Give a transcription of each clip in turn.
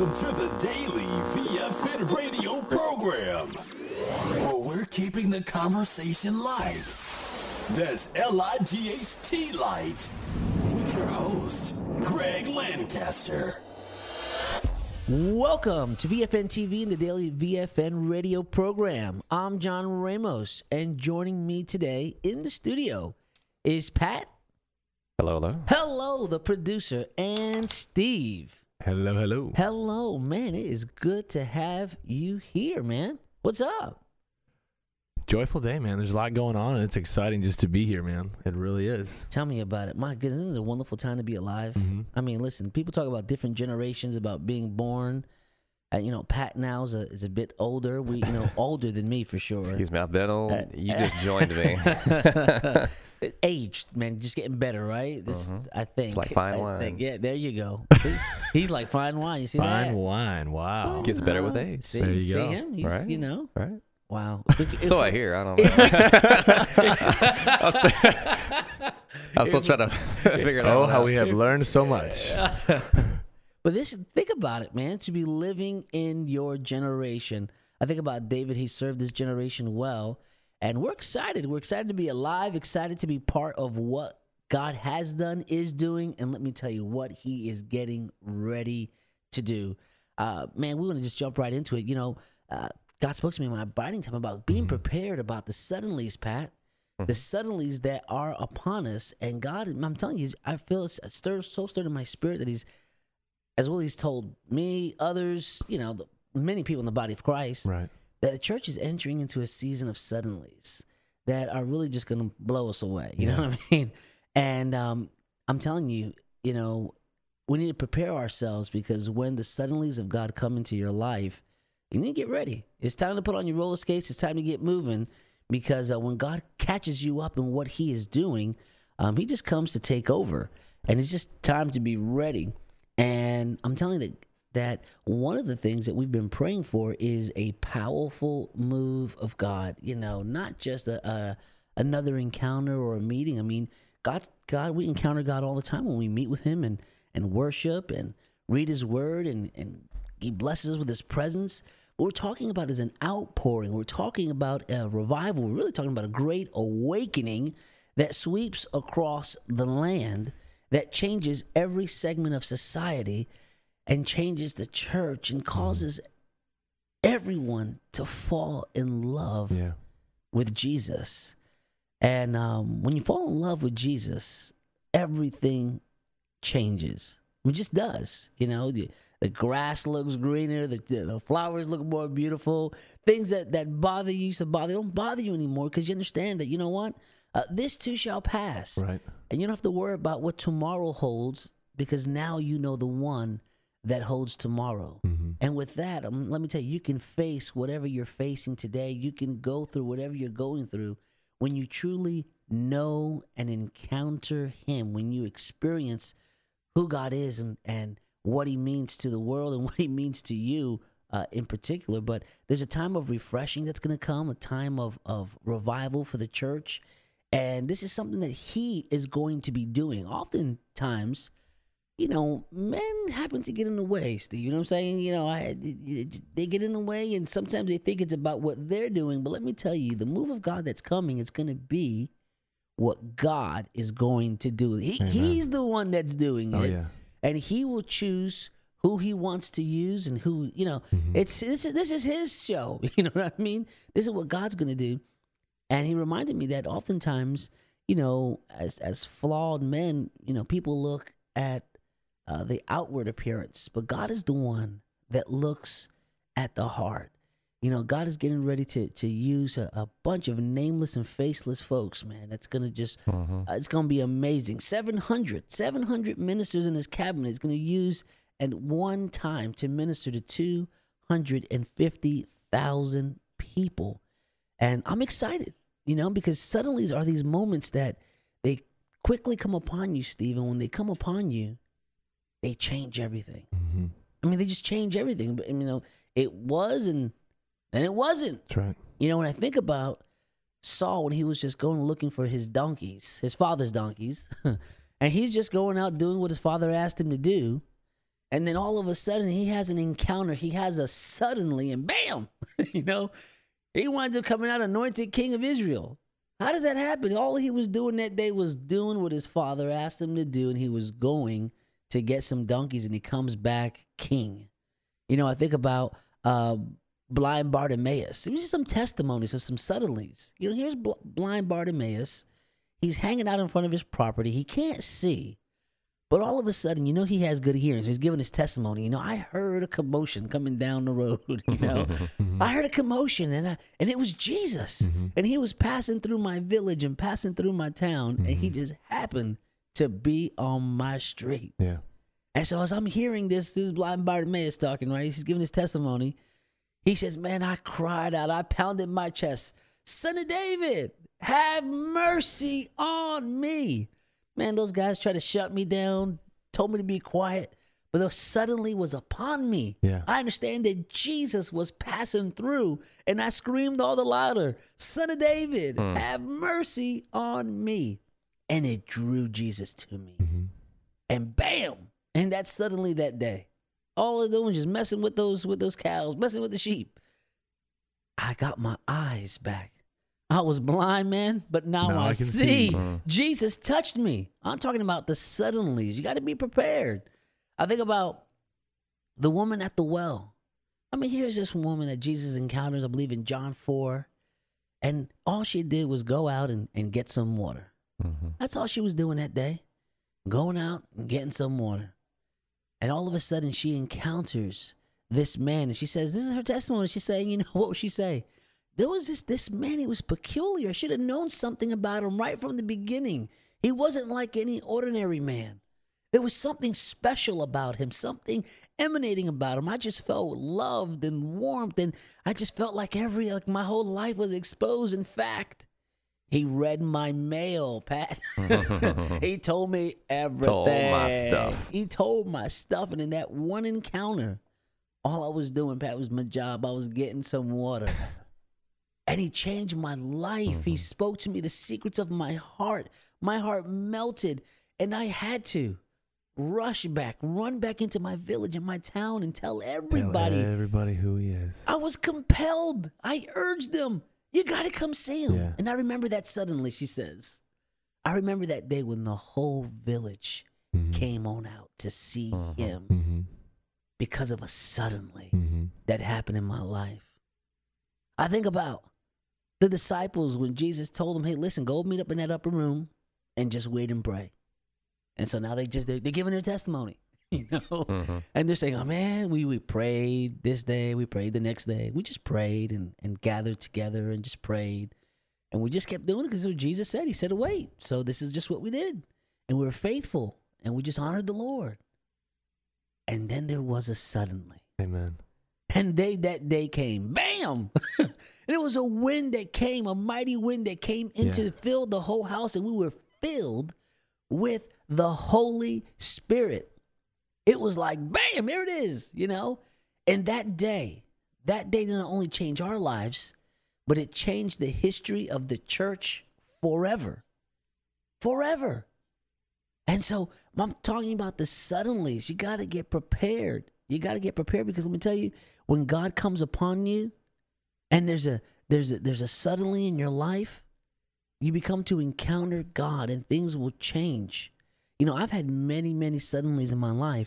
Welcome to the Daily VFN radio program, where we're keeping the conversation light. That's L-I-G-H-T light. With your host, Greg Lancaster. Welcome to VFN TV and the Daily VFN radio program. I'm John Ramos, and joining me today in the studio is Pat. Hello, hello. Hello, the producer, and Steve. Hello, hello. Hello, man. It is good to have you here, man. What's up? Joyful day, man. There's a lot going on, and it's exciting just to be here, man. It really is. Tell me about it. My goodness, this is a wonderful time to be alive. I mean, listen, people talk about different generations, about being born. Pat now is a bit older. Older than me for sure. Excuse me, I've been old. You just joined me. Aged, man, just getting better, right? I think it's like fine wine. Yeah, there you go. He's like fine wine. You see that? Fine wine. Wow. Gets better with age. See, There you go. him? He's, Right. Right. Wow. So I hear. I don't know. I'm still trying to figure it out. Oh, how we have learned so much. But think about it, man. To be living in your generation. I think about David. He served his generation well. And we're excited. We're excited to be alive, excited to be part of what God has done, is doing, and let me tell you what he is getting ready to do. Man, we're going to just jump right into it. God spoke to me in my abiding time about being prepared about the suddenlies, Pat. The suddenlies that are upon us. And God, I'm telling you, I feel it's so stirred in my spirit that he's told me, others, many people in the body of Christ, Right. that the church is entering into a season of suddenlies that are really just going to blow us away. You know what I mean? And I'm telling you, we need to prepare ourselves, because when the suddenlies of God come into your life, you need to get ready. It's time to put on your roller skates. It's time to get moving, because when God catches you up in what he is doing, he just comes to take over. And it's just time to be ready. And I'm telling you that one of the things that we've been praying for is a powerful move of God, not just another encounter or a meeting. I mean, God, we encounter God all the time when we meet with him and worship and read his word, and he blesses us with his presence. What we're talking about is an outpouring. We're talking about a revival. We're really talking about a great awakening that sweeps across the land, that changes every segment of society and changes the church and causes everyone to fall in love with Jesus. And when you fall in love with Jesus, everything changes. It just does. The grass looks greener, the flowers look more beautiful. Things that bother you don't bother you anymore, because you understand that, this too shall pass. Right. And you don't have to worry about what tomorrow holds, because now you know the one that holds tomorrow. And with that, let me tell you, you can face whatever you're facing today. You can go through whatever you're going through when you truly know and encounter him, when you experience who God is and what he means to the world and what he means to you in particular. But there's a time of refreshing that's going to come, a time of revival for the church. And this is something that he is going to be doing. Oftentimes, men happen to get in the way, Steve. You know what I'm saying? They get in the way, and sometimes they think it's about what they're doing. But let me tell you, the move of God that's coming is going to be what God is going to do. He's the one that's doing it. Yeah. And he will choose who he wants to use and who, this is his show. You know what I mean? This is what God's going to do. And he reminded me that oftentimes, as flawed men, people look at the outward appearance, but God is the one that looks at the heart. God is getting ready to use a bunch of nameless and faceless folks, man. That's going to just, it's going to be amazing. 700 ministers in his cabinet is going to use at one time to minister to 250,000 people. And I'm excited, because suddenlies are these moments that they quickly come upon you, Steve. And when they come upon you, they change everything. I mean, they just change everything. But, it was and then it wasn't. That's right. When I think about Saul, when he was just going looking for his donkeys, his father's donkeys, and he's just going out doing what his father asked him to do, And then all of a sudden, he has an encounter. He has a suddenly, and bam, you know, he winds up coming out anointed king of Israel. How does that happen? All he was doing that day was doing what his father asked him to do, and he was going to get some donkeys, and he comes back king. You know, I think about blind Bartimaeus. It was just some testimonies of some suddenlies. You know, here's blind Bartimaeus. He's hanging out in front of his property. He can't see. But all of a sudden, you know, he has good hearing. So he's giving his testimony. You know, I heard a commotion coming down the road. You know, I heard a commotion, and it was Jesus. And he was passing through my village and passing through my town, and he just happened to be on my street. Yeah. And so as I'm hearing this blind Bartimaeus talking, right? He's giving his testimony. He says, man, I cried out. I pounded my chest. Son of David, have mercy on me. Man, those guys tried to shut me down, told me to be quiet, but the suddenly was upon me. Yeah. I understand that Jesus was passing through, and I screamed all the louder, Son of David, have mercy on me. And it drew Jesus to me. And bam, and that's suddenly that day. All they're doing is just messing with those cows, messing with the sheep. I got my eyes back. I was blind, man, but now I can see. Jesus touched me. I'm talking about the suddenlies. You got to be prepared. I think about the woman at the well. I mean, here's this woman that Jesus encounters, I believe, in John 4. And all she did was go out and get some water. That's all she was doing that day. Going out and getting some water. And all of a sudden, she encounters this man. And she says, this is her testimony. She's saying, you know, what would she say? There was this man, he was peculiar. I should have known something about him right from the beginning. He wasn't like any ordinary man. There was something special about him, something emanating about him. I just felt loved and warmth, and I just felt like my whole life was exposed. In fact, he read my mail, Pat. He told me everything. Told my stuff. He told my stuff, and in that one encounter, all I was doing, Pat, was my job. I was getting some water. And he changed my life. He spoke to me the secrets of my heart. My heart melted, and I had to run back into my village and my town and tell everybody. Tell everybody who he is. I was compelled. I urged them. You got to come see him. Yeah. And I remember that suddenly, she says. I remember that day when the whole village came on out to see him because of a suddenly that happened in my life. I think about the disciples when Jesus told them, hey, listen, go meet up in that upper room and just wait and pray. And so now they're giving their testimony, you know, and they're saying, oh man, we prayed this day, we prayed the next day. We just prayed and gathered together and just prayed. And we just kept doing it because what Jesus said. He said to wait. So this is just what we did. And we were faithful and we just honored the Lord. And then there was a suddenly. Amen. And that day came, bam! And it was a wind that came, a mighty wind that came filled the whole house, and we were filled with the Holy Spirit. It was like, bam, here it is, you know? And that day didn't only change our lives, but it changed the history of the church forever. Forever. And so I'm talking about the suddenlies. You got to get prepared. You got to get prepared because let me tell you, when God comes upon you and there's a suddenly in your life, you become to encounter God and things will change. You know, I've had many, many suddenlies in my life,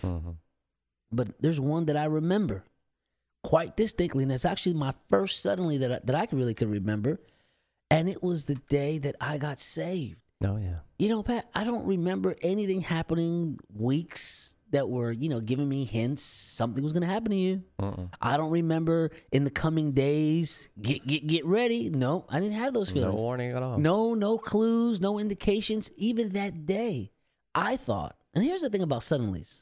but there's one that I remember quite distinctly, and it's actually my first suddenly that I really could remember, and it was the day that I got saved. Oh, yeah. You know, Pat, I don't remember anything happening weeks that were, you know, giving me hints something was going to happen to you. I don't remember in the coming days, get ready. No, I didn't have those feelings. No warning at all. No clues, no indications. Even that day, I thought, and here's the thing about suddenlies.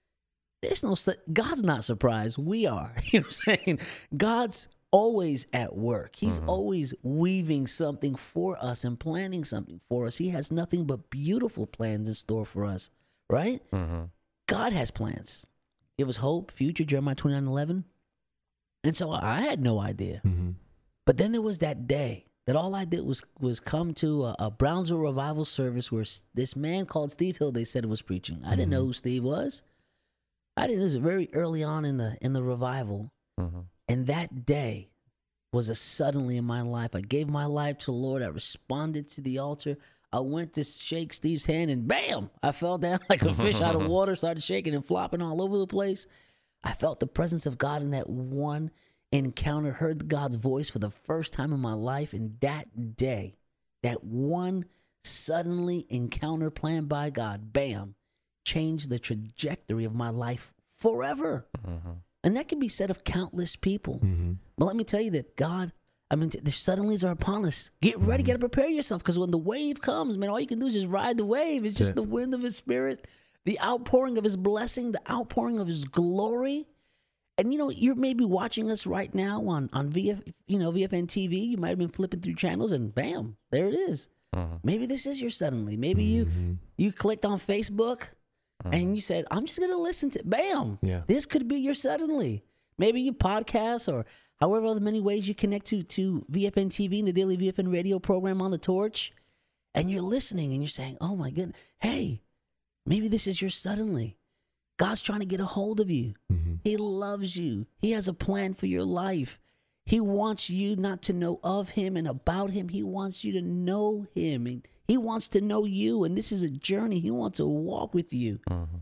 God's not surprised. We are. You know what I'm saying? God's always at work. He's always weaving something for us and planning something for us. He has nothing but beautiful plans in store for us, right? God has plans. Give us hope, future, Jeremiah 29:11. And so I had no idea. But then there was that day that all I did was come to a Brownsville revival service where this man called Steve Hill, they said, was preaching. I didn't know who Steve was. I didn't. This was very early on in the revival, and that day was a suddenly in my life. I gave my life to the Lord. I responded to the altar. I went to shake Steve's hand, and bam! I fell down like a fish out of water. Started shaking and flopping all over the place. I felt the presence of God in that one encounter. Heard God's voice for the first time in my life, and that day, that one suddenly encounter planned by God, bam, changed the trajectory of my life forever. And that can be said of countless people. But let me tell you that God, the suddenlies are upon us. Get ready, got to prepare yourself, because when the wave comes, man, all you can do is just ride the wave. It's just the wind of His Spirit, the outpouring of His blessing, the outpouring of His glory. And you're maybe watching us right now on VFN TV. You might have been flipping through channels, and bam, there it is. Maybe this is your suddenly. Maybe you clicked on Facebook and you said, I'm just going to listen to, bam, this could be your suddenly. Maybe you podcast or however other many ways you connect to VFN TV and the daily VFN radio program on the Torch, and you're listening and you're saying, oh my goodness, hey, maybe this is your suddenly. God's trying to get a hold of you. He loves you. He has a plan for your life. He wants you not to know of Him and about Him. He wants you to know Him, and He wants to know you, and this is a journey. He wants to walk with you.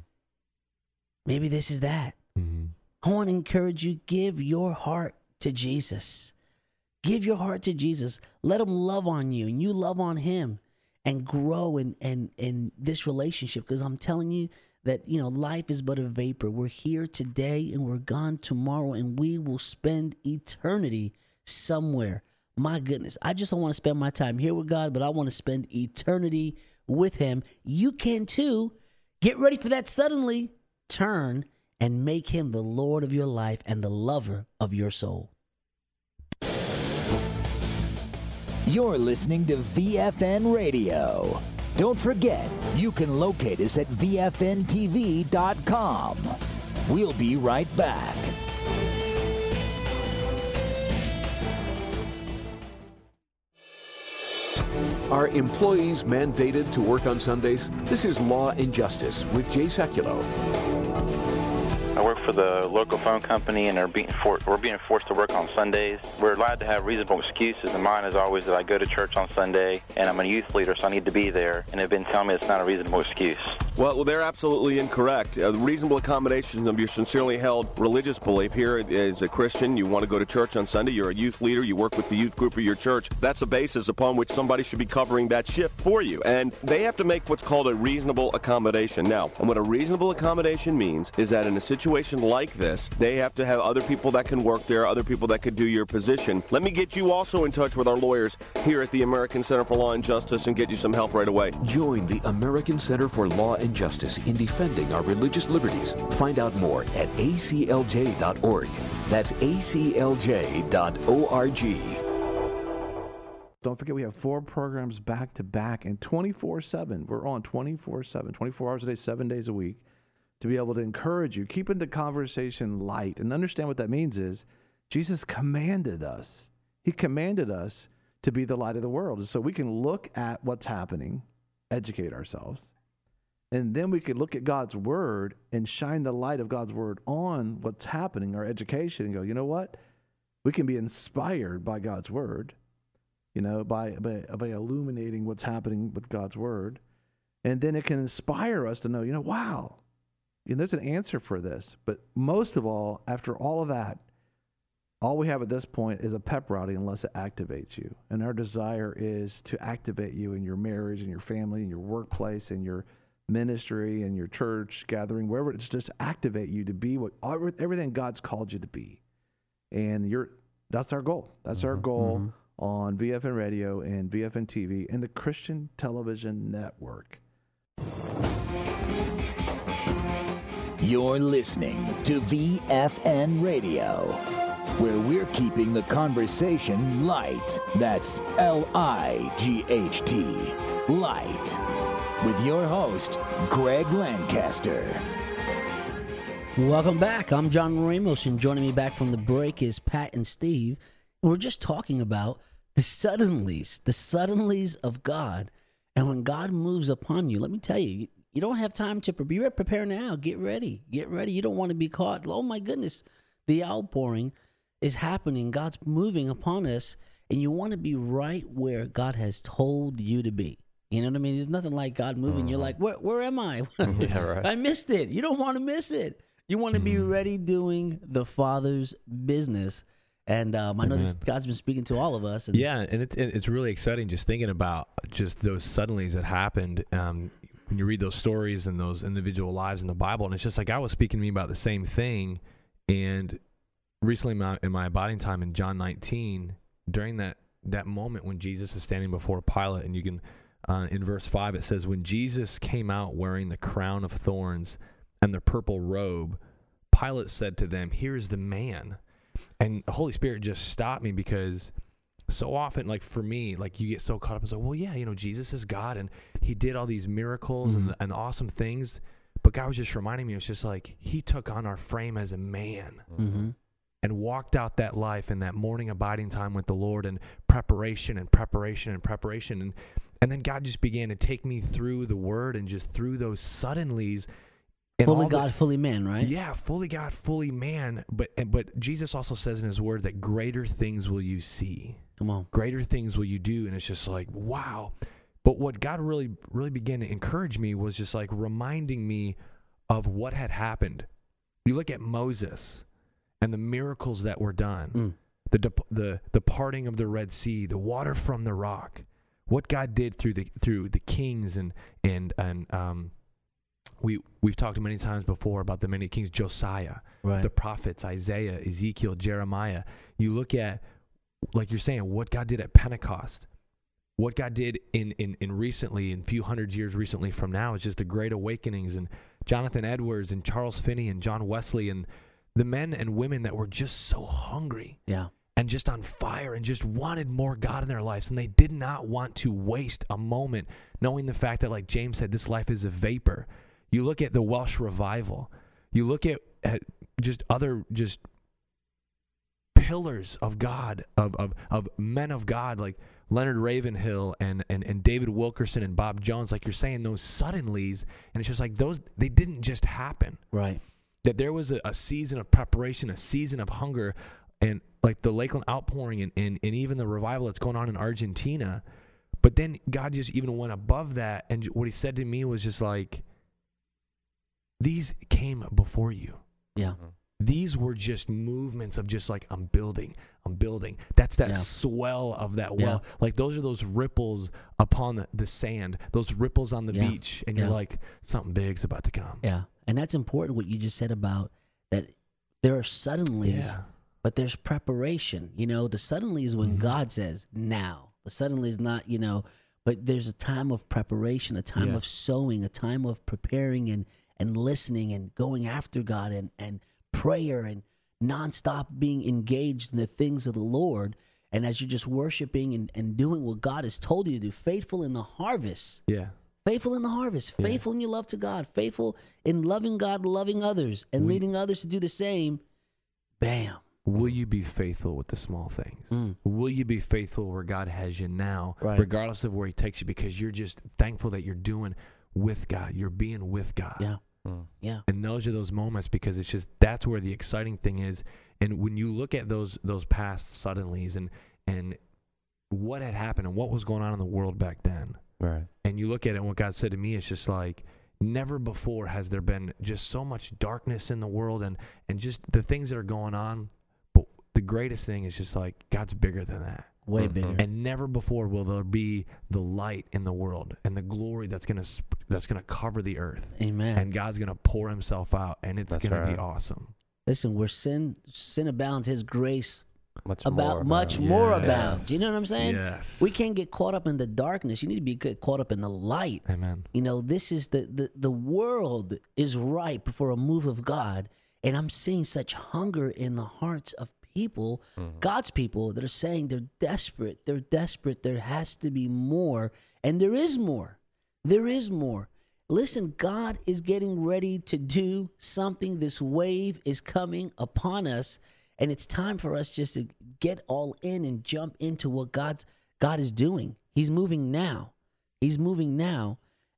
Maybe this is that. I want to encourage you, give your heart to Jesus. Give your heart to Jesus. Let Him love on you, and you love on Him, and grow in this relationship, because I'm telling you that, life is but a vapor. We're here today and we're gone tomorrow, and we will spend eternity somewhere. My goodness, I just don't want to spend my time here with God, but I want to spend eternity with Him. You can too. Get ready for that suddenly. Turn and make Him the Lord of your life and the lover of your soul. You're listening to VFN Radio. Don't forget, you can locate us at VFNTV.com. We'll be right back. Are employees mandated to work on Sundays? This is Law and Justice with Jay Sekulow. I work for the local phone company, and we're being forced to work on Sundays. We're allowed to have reasonable excuses, and mine is always that I go to church on Sunday, and I'm a youth leader, so I need to be there, and they've been telling me it's not a reasonable excuse. Well, they're absolutely incorrect. Reasonable accommodation of your sincerely held religious belief. Here, as a Christian, you want to go to church on Sunday, you're a youth leader, you work with the youth group of your church. That's a basis upon which somebody should be covering that shift for you. And they have to make what's called a reasonable accommodation. Now, and what a reasonable accommodation means is that in a situation like this, they have to have other people that can work there, other people that could do your position. Let me get you also in touch with our lawyers here at the American Center for Law and Justice and get you some help right away. Join the American Center for Law and Justice in defending our religious liberties. Find out more at aclj.org. That's aclj.org. Don't forget, we have 4 programs back to back and 24/7. We're on 24/7, 24 hours a day, 7 days a week, to be able to encourage you, keeping the conversation light. And understand what that means is Jesus commanded us. He commanded us to be the light of the world. And so we can look at what's happening, educate ourselves, and then we can look at God's word and shine the light of God's word on what's happening, our education, and go, you know what? We can be inspired by God's word, by illuminating what's happening with God's word. And then it can inspire us to know, wow, there's an answer for this. But most of all, after all of that, all we have at this point is a pep rally unless it activates you. And our desire is to activate you in your marriage, in your family, in your workplace, in your ministry, in your church gathering, wherever. It's just activate you to be everything God's called you to be. And that's our goal. That's our goal on VFN Radio and VFN TV and the Christian Television Network. You're listening to VFN Radio, where we're keeping the conversation light. That's LIGHT, light. With your host, Greg Lancaster. Welcome back. I'm John Ramos, and joining me back from the break is Pat and Steve. And we're just talking about the suddenlies of God. And when God moves upon you, let me tell you, You don't have time to prepare. Prepare now. Get ready. Get ready. You don't want to be caught. Oh my goodness, the outpouring is happening. God's moving upon us, and you want to be right where God has told you to be. You know what I mean? There's nothing like God moving. You're like, where am I? Yeah, right. I missed it. You don't want to miss it. You want to be ready doing the Father's business. And I know this, God's been speaking to all of us. And yeah, and it's really exciting just thinking about just those suddenlies that happened when you read those stories and those individual lives in the Bible. And it's just like God was speaking to me about the same thing. And recently in my abiding time in John 19, during that moment when Jesus is standing before Pilate, and you can, in verse 5, it says, when Jesus came out wearing the crown of thorns and the purple robe, Pilate said to them, "Here's the man." And the Holy Spirit just stopped me, because so often, like for me, like you get so caught up and say, well, yeah, Jesus is God and he did all these miracles and awesome things. But God was just reminding me, it's just like he took on our frame as a man and walked out that life in that morning abiding time with the Lord, and preparation and preparation and preparation. And then God just began to take me through the word and just through those suddenlies. And fully God, fully man, right? Yeah, fully God, fully man. But Jesus also says in his word that greater things will you see. Come on. Greater things will you do. And it's just like, wow. But what God really, really began to encourage me was just like reminding me of what had happened. You look at Moses and the miracles that were done, the parting of the Red Sea, the water from the rock, what God did through the kings and We've talked many times before about the many kings, Josiah, the prophets, Isaiah, Ezekiel, Jeremiah. You look at, like you're saying, what God did at Pentecost, what God did in recently, in a few hundred years recently from now, is just the Great Awakenings, and Jonathan Edwards and Charles Finney and John Wesley, and the men and women that were just so hungry and just on fire and just wanted more God in their lives. And they did not want to waste a moment, knowing the fact that, like James said, this life is a vapor. You look at the Welsh revival. You look at just other pillars of God, of men of God, like Leonard Ravenhill and David Wilkerson and Bob Jones, like you're saying, those suddenlies. And it's just like they didn't just happen. Right. That there was a season of preparation, a season of hunger, and like the Lakeland outpouring and even the revival that's going on in Argentina. But then God just even went above that. And what he said to me was just like, these came before you. Yeah. These were just movements of just like, I'm building. That's that swell of that well. Like those are those ripples upon the sand, those ripples on the beach. And you're like, something big's about to come. Yeah. And that's important what you just said about that there are suddenlies, but there's preparation. The suddenly is when God says now. The suddenly is not, but there's a time of preparation, a time of sowing, a time of preparing and listening and going after God and prayer and nonstop being engaged in the things of the Lord. And as you're just worshiping and doing what God has told you to do, faithful in the harvest. Yeah. Faithful in the harvest, faithful in your love to God, faithful in loving God, loving others, and leading others to do the same. Bam. Will you be faithful with the small things? Will you be faithful where God has you now, regardless of where he takes you, because you're just thankful that you're doing with God. You're being with God. Yeah. Yeah. And those are those moments, because it's just, that's where the exciting thing is. And when you look at those past suddenlies and what had happened and what was going on in the world back then. Right. And you look at it and what God said to me, it's just like, never before has there been just so much darkness in the world and just the things that are going on. But the greatest thing is just like, God's bigger than that. Way bigger. And never before will there be the light in the world and the glory that's gonna cover the earth. Amen. And God's gonna pour himself out, and it's gonna be awesome. Listen, where sin abounds, his grace much more abounds. You know what I'm saying? Yes. We can't get caught up in the darkness. You need to be caught up in the light. Amen. This is the world is ripe for a move of God, and I'm seeing such hunger in the hearts of people, God's people, that are saying they're desperate. They're desperate. There has to be more, and there is more. There is more. Listen, God is getting ready to do something. This wave is coming upon us, and it's time for us just to get all in and jump into what God is doing. He's moving now. He's moving now.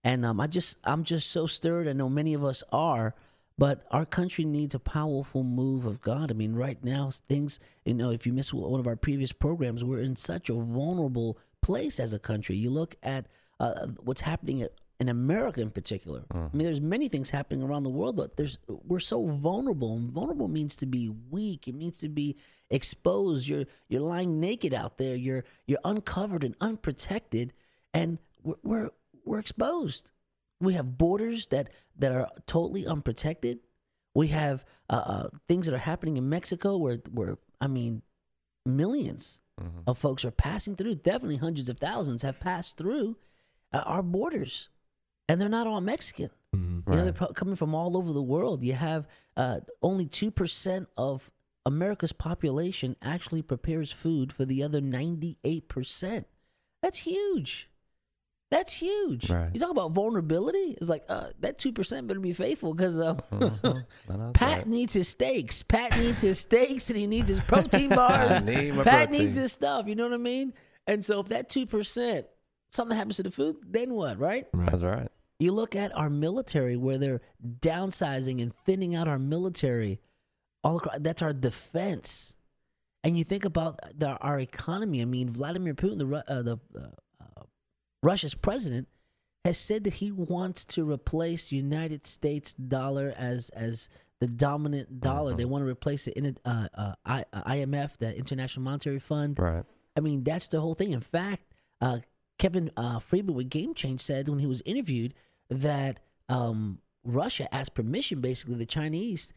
And I'm just so stirred. I know many of us are, but our country needs a powerful move of God. I mean, right now, things, if you missed one of our previous programs, we're in such a vulnerable place as a country. You look at what's happening in America in particular. I mean, there's many things happening around the world, but we're so vulnerable. And vulnerable means to be weak. It means to be exposed. You're lying naked out there. You're uncovered and unprotected, and we're exposed. We have borders that are totally unprotected. We have things that are happening in Mexico where millions of folks are passing through. Definitely hundreds of thousands have passed through our borders, and they're not all Mexican. They're coming from all over the world. You have only 2% of America's population actually prepares food for the other 98%. That's huge. That's huge. Right. You talk about vulnerability. It's like that 2% better be faithful because Pat needs his steaks. Pat needs his steaks, and he needs his protein bars. Pat needs his stuff. You know what I mean? And so if that 2%, something happens to the food, then what? Right? That's right. You look at our military where they're downsizing and thinning out our military. All across, that's our defense. And you think about our economy. I mean, Vladimir Putin, Russia's president, has said that he wants to replace the United States dollar as the dominant dollar. They want to replace it in IMF, the International Monetary Fund. Right. I mean, that's the whole thing. In fact, Kevin Friedman with Game Change said when he was interviewed that Russia asked permission, basically the Chinese.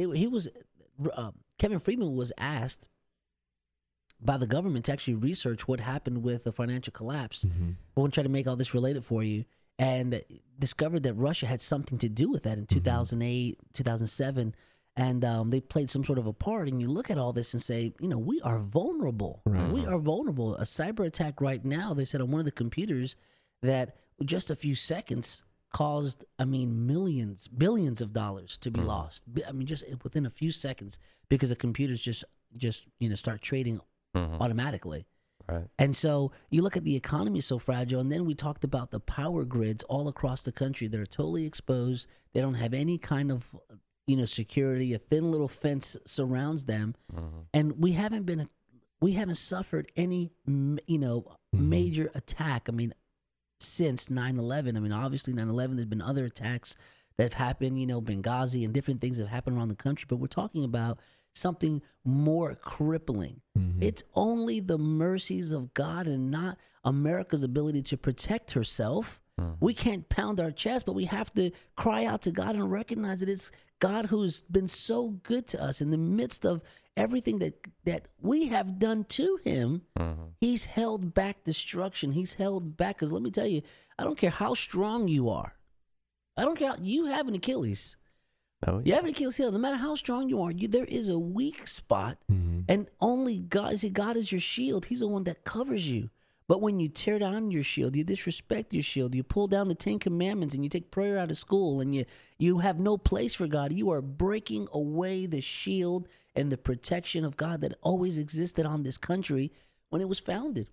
Kevin Friedman was asked by the government to actually research what happened with the financial collapse. I want to try to make all this related for you, and discovered that Russia had something to do with that in 2008, 2007, and they played some sort of a part. And you look at all this and say, we are vulnerable. We are vulnerable. A cyber attack right now, they said on one of the computers that just a few seconds caused, billions of dollars to be lost. Just within a few seconds, because the computers just start trading automatically. Right. And so you look at the economy is so fragile, and then we talked about the power grids all across the country that are totally exposed. They don't have any kind of security. A thin little fence surrounds them, and we haven't suffered any major attack. Since 9/11. Obviously 9/11. There's been other attacks that have happened. Benghazi and different things that have happened around the country. But we're talking about something more crippling. It's only the mercies of God and not America's ability to protect herself. We can't pound our chest, but we have to cry out to God and recognize that it's God who's been so good to us in the midst of everything that we have done to him. He's held back destruction. He's held back, because let me tell you, I don't care how strong you are. I don't care. You have an Achilles. Oh, yeah. You have an Achilles heel. No matter how strong you are, there is a weak spot, and only God. See, God is your shield. He's the one that covers you. But when you tear down your shield, you disrespect your shield, you pull down the 10 Commandments, and you take prayer out of school, and you have no place for God, you are breaking away the shield and the protection of God that always existed on this country when it was founded.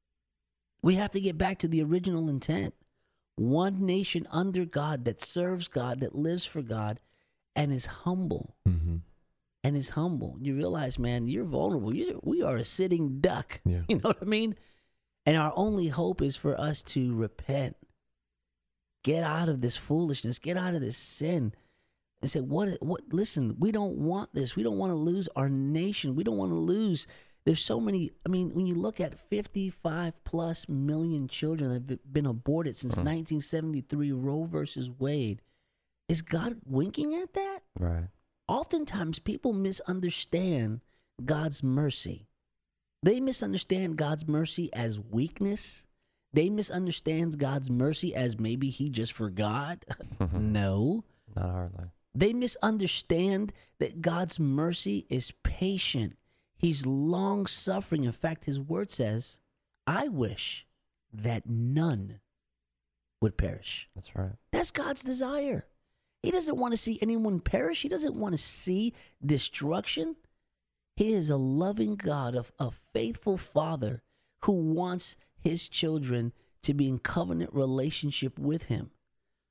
We have to get back to the original intent. One nation under God that serves God, that lives for God, and is humble. And is humble. You realize, man, you're vulnerable. We are a sitting duck. Yeah. You know what I mean? And our only hope is for us to repent. Get out of this foolishness. Get out of this sin. And say, listen, we don't want this. We don't want to lose our nation. We don't want to lose. There's so many. When you look at 55 plus million children that have been aborted since 1973, Roe versus Wade, is God winking at that? Right. Oftentimes people misunderstand God's mercy. They misunderstand God's mercy as weakness. They misunderstand God's mercy as maybe he just forgot. No. Not hardly. They misunderstand that God's mercy is patient. He's long-suffering. In fact, his word says, I wish that none would perish. That's right. That's God's desire. He doesn't want to see anyone perish. He doesn't want to see destruction. He is a loving God, a faithful Father who wants his children to be in covenant relationship with him.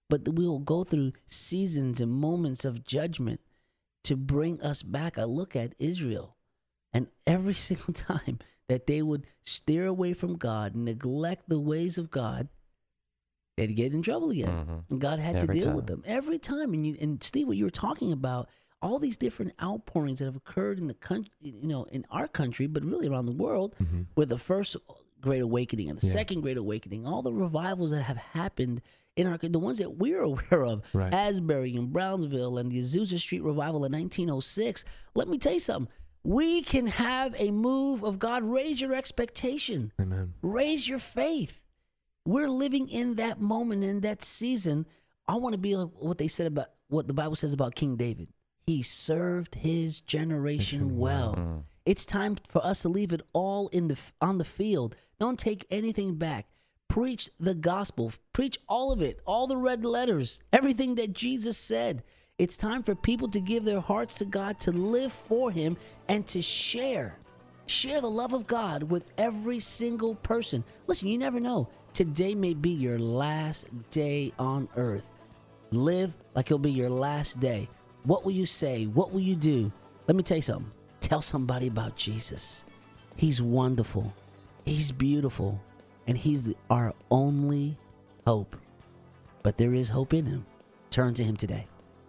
but we'll go through seasons and moments of judgment to bring us back. I look at Israel, and every single time that they would steer away from God, neglect the ways of God, they'd get in trouble again. Mm-hmm. And God had Every to deal time. with them every time. And Steve, what you were talking about, all these different outpourings that have occurred in the country, in our country, but really around the world, with the first Great Awakening and the second Great Awakening, all the revivals that have happened in the ones that we're aware of, Right. Asbury and Brownsville and the Azusa Street Revival in 1906. Let me tell you something. We can have a move of God. Raise your expectation. Amen. Raise your faith. We're living in that moment, in that season. I want to be like what they said about what the Bible says about King David. He served his generation well. It's time for us to leave it all on the field. Don't take anything back. Preach the gospel. Preach all of it, all the red letters, everything that Jesus said. It's time for people to give their hearts to God, to live for him, and to share the love of God with every single person. Listen, you never know. Today may be your last day on earth. Live like it'll be your last day. What will you say? What will you do? Let me tell you something. Tell somebody about Jesus. He's wonderful. He's beautiful. And he's our only hope. But there is hope in him. Turn to him today.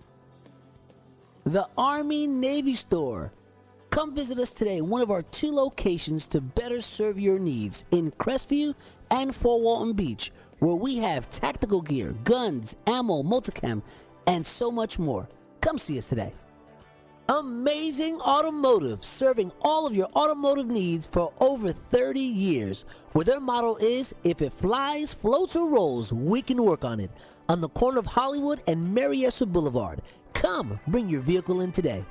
The Army-Navy Store. Come visit us today in one of our 2 locations to better serve your needs in Crestview and Fort Walton Beach, where we have tactical gear, guns, ammo, multicam, and so much more. Come see us today. Amazing Automotive, serving all of your automotive needs for over 30 years, where their motto is, if it flies, floats, or rolls, we can work on it. On the corner of Hollywood and Mary Esther Boulevard. Come, bring your vehicle in today.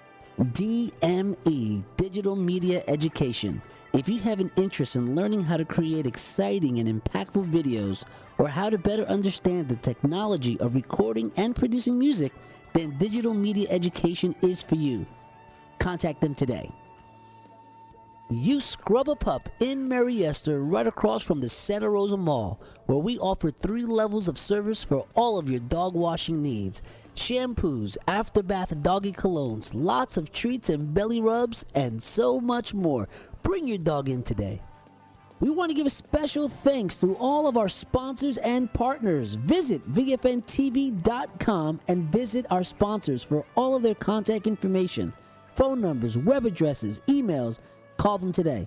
DME, Digital Media Education. If you have an interest in learning how to create exciting and impactful videos, or how to better understand the technology of recording and producing music, then Digital Media Education is for you. Contact them today. You Scrub a Pup in Mary Esther, right across from the Santa Rosa Mall, where we offer 3 levels of service for all of your dog washing needs. Shampoos, after-bath doggy colognes, lots of treats and belly rubs, and so much more. Bring your dog in today. We want to give a special thanks to all of our sponsors and partners. Visit VFNTV.com and visit our sponsors for all of their contact information, phone numbers, web addresses, emails. Call them today.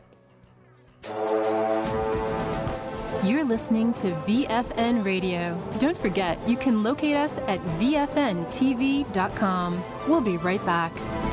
You're listening to VFN Radio. Don't forget, you can locate us at VFNTV.com. We'll be right back.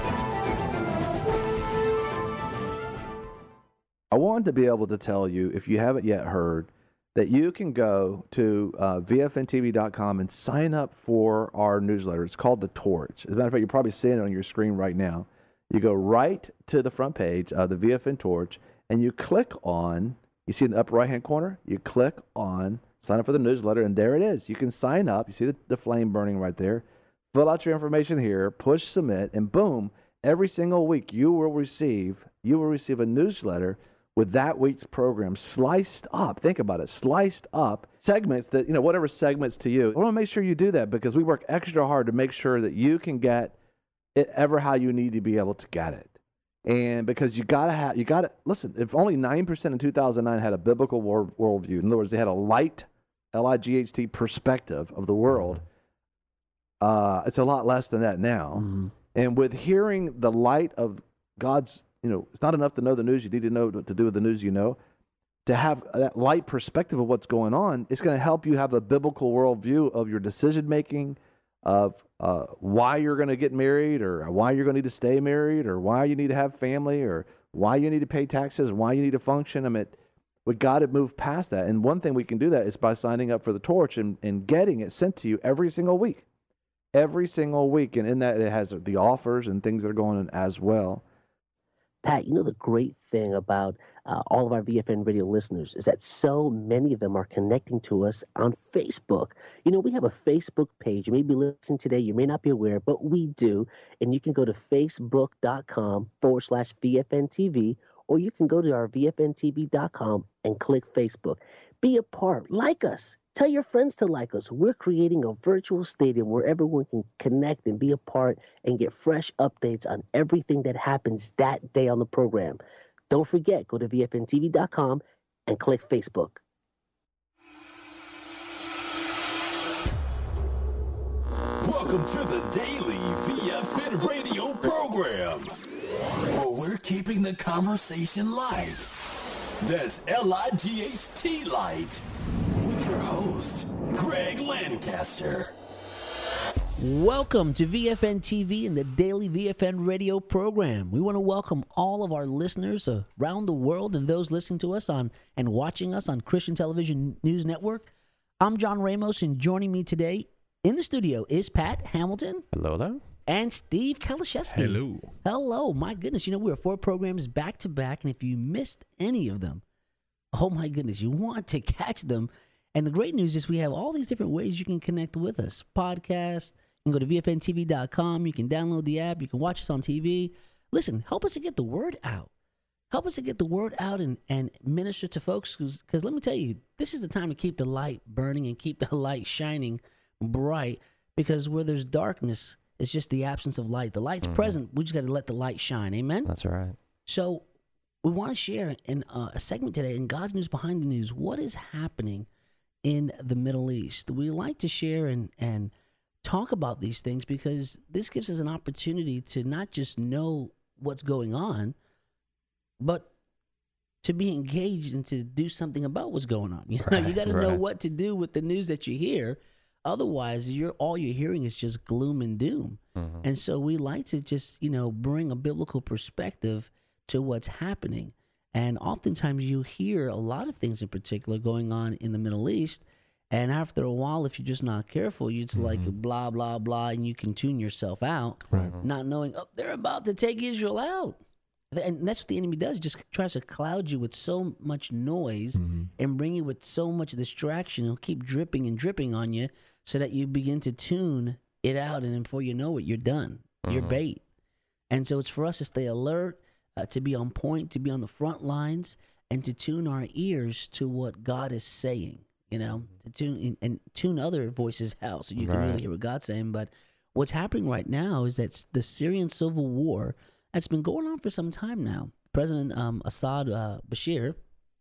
I wanted to be able to tell you, if you haven't yet heard, that you can go to VFNTV.com and sign up for our newsletter. It's called The Torch. As a matter of fact, you're probably seeing it on your screen right now. You go right to the front page of the VFN Torch, and you click on, you see in the upper right-hand corner, you click on sign up for the newsletter, and there it is. You can sign up. You see the flame burning right there. Fill out your information here, push submit, and boom, every single week you will receive a newsletter with that week's program sliced up. Think about it, sliced up segments that, whatever segments to you. I want to make sure you do that because we work extra hard to make sure that you can get it ever how you need to be able to get it. And because you gotta listen, if only 9% in 2009 had a biblical worldview, in other words, they had a light, L-I-G-H-T perspective of the world, it's a lot less than that now. Mm-hmm. And with hearing the light of God's, it's not enough to know the news. You need to know what to do with the news you know. To have that light perspective of what's going on, it's going to help you have a biblical worldview of your decision-making, of why you're going to get married, or why you're going to need to stay married, or why you need to have family, or why you need to pay taxes, and why you need to function. I mean, we got to move past that. And one thing we can do that is by signing up for the Torch and getting it sent to you every single week. Every single week. And in that, it has the offers and things that are going on as well. Pat, the great thing about all of our VFN radio listeners is that so many of them are connecting to us on Facebook. We have a Facebook page. You may be listening today. You may not be aware, but we do. And you can go to facebook.com/VFNTV, or you can go to our VFNTV.com and click Facebook. Be a part. Like us. Tell your friends to like us. We're creating a virtual stadium where everyone can connect and be a part and get fresh updates on everything that happens that day on the program. Don't forget, go to VFNTV.com and click Facebook. Welcome to the Daily VFN Radio program, where we're keeping the conversation light. That's L-I-G-H-T light. With your host, Greg Lancaster. Welcome to VFN TV and the Daily VFN Radio program. We want to welcome all of our listeners around the world and those listening to us on and watching us on Christian Television News Network. I'm John Ramos, and joining me today in the studio is Pat Hamilton. Hello there. And Steve Kaliszewski. Hello. Hello. My goodness, you know, we're 4 programs back to back, and if you missed any of them, oh my goodness, you want to catch them. And the great news is we have all these different ways you can connect with us. Podcast, you can go to VFNTV.com, you can download the app, you can watch us on TV. Listen, help us to get the word out. Help us to get the word out and minister to folks, because let me tell you, this is the time to keep the light burning and keep the light shining bright, because where there's darkness, it's just the absence of light. The light's present. We just got to let the light shine. Amen? That's right. So we want to share in a segment today in God's News Behind the News, what is happening in the Middle East. We like to share and talk about these things because this gives us an opportunity to not just know what's going on, but to be engaged and to do something about what's going on. You know, you got to know what to do with the news that you hear. Otherwise, all you're hearing is just gloom and doom. And so we like to just, bring a biblical perspective to what's happening. And oftentimes you hear a lot of things in particular going on in the Middle East. And after a while, if you're just not careful, it's like blah, blah, blah, and you can tune yourself out, not knowing, they're about to take Israel out. And that's what the enemy does, just tries to cloud you with so much noise and bring you with so much distraction. He'll keep dripping and dripping on you so that you begin to tune it out, and then before you know it, you're done. You're bait. And so it's for us to stay alert, to be on point, to be on the front lines, and to tune our ears to what God is saying, to tune other voices out so you can really hear what God's saying. But what's happening right now is that the Syrian civil war that's been going on for some time now. President Assad Bashir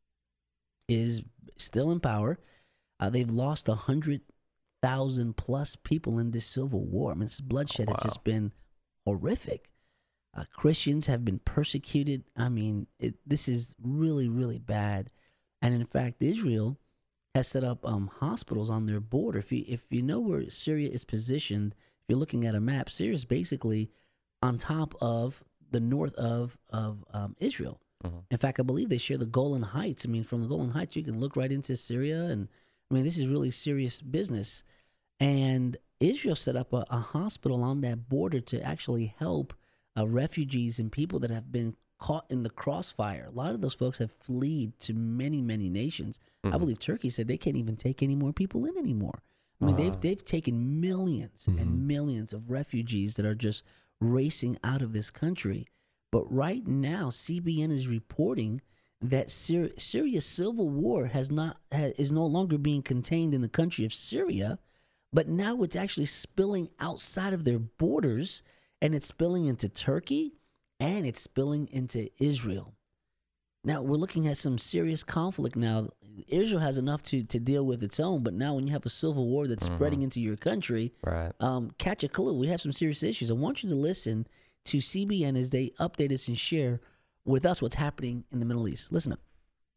is still in power. They've lost 100,000 plus people in this civil war. I mean, this bloodshed has just been horrific. Christians have been persecuted. I mean, this is really, really bad. And in fact, Israel has set up hospitals on their border. If you know where Syria is positioned, if you're looking at a map, Syria is basically on top of the north of Israel. In fact, I believe they share the Golan Heights. I mean, from the Golan Heights, you can look right into Syria. And I mean, this is really serious business. And Israel set up a hospital on that border to actually help refugees and people that have been caught in the crossfire. A lot of those folks have fled to many, many nations. I believe Turkey said they can't even take any more people in anymore. I mean, they've taken millions and millions of refugees that are just racing out of this country. But right now, CBN is reporting that Syria's civil war is no longer being contained in the country of Syria, but now it's actually spilling outside of their borders, and it's spilling into Turkey, and it's spilling into Israel. Now, we're looking at some serious conflict now. Israel has enough to deal with its own, but now when you have a civil war that's spreading into your country, catch a clue. We have some serious issues. I want you to listen to CBN as they update us and share with us what's happening in the Middle East. Listen up.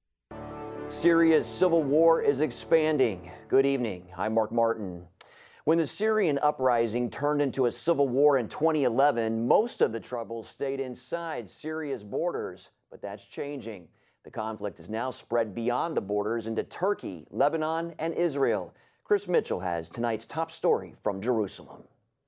Syria's civil war is expanding. Good evening. I'm Mark Martin. When the Syrian uprising turned into a civil war in 2011, most of the trouble stayed inside Syria's borders, but that's changing. The conflict has now spread beyond the borders into Turkey, Lebanon, and Israel. Chris Mitchell has tonight's top story from Jerusalem.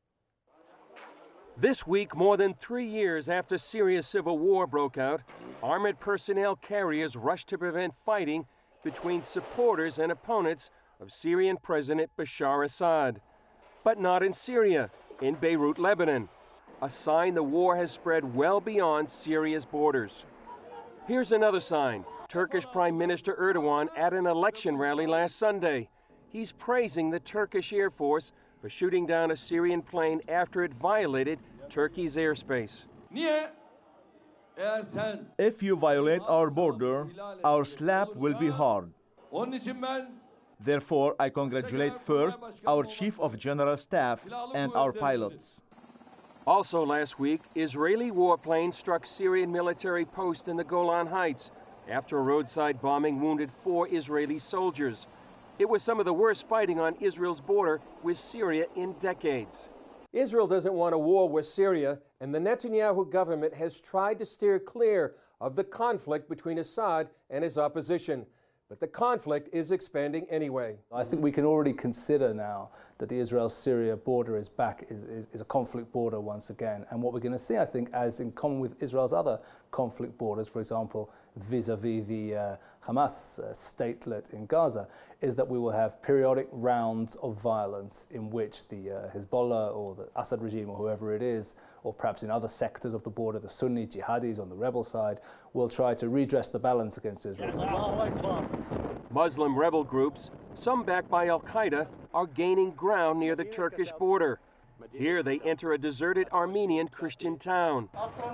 This week, more than 3 years after Syria's civil war broke out, armored personnel carriers rushed to prevent fighting between supporters and opponents of Syrian President Bashar Assad. But not in Syria, in Beirut, Lebanon, a sign the war has spread well beyond Syria's borders. Here's another sign. Turkish Prime Minister Erdogan at an election rally last Sunday. he's praising the Turkish Air Force for shooting down a Syrian plane after it violated Turkey's airspace. If you violate our border, our slap will be hard. Therefore, I congratulate first our Chief of General Staff and our pilots. Also last week, Israeli warplanes struck Syrian military posts in the Golan Heights after a roadside bombing wounded 4 Israeli soldiers. It was some of the worst fighting on Israel's border with Syria in decades. Israel doesn't want a war with Syria, and the Netanyahu government has tried to steer clear of the conflict between Assad and his opposition. But the conflict is expanding anyway. I think we can already consider now that the Israel-Syria border is back, is a conflict border once again. And what we're going to see, I think, as in common with Israel's other conflict borders, for example, vis-a-vis the Hamas statelet in Gaza, is that we will have periodic rounds of violence in which the Hezbollah or the Assad regime or whoever it is, or perhaps in other sectors of the border, the Sunni jihadis on the rebel side, will try to redress the balance against Israel. Muslim rebel groups, some backed by al-Qaeda, are gaining ground near the Turkish border. Here they enter a deserted Armenian Christian town.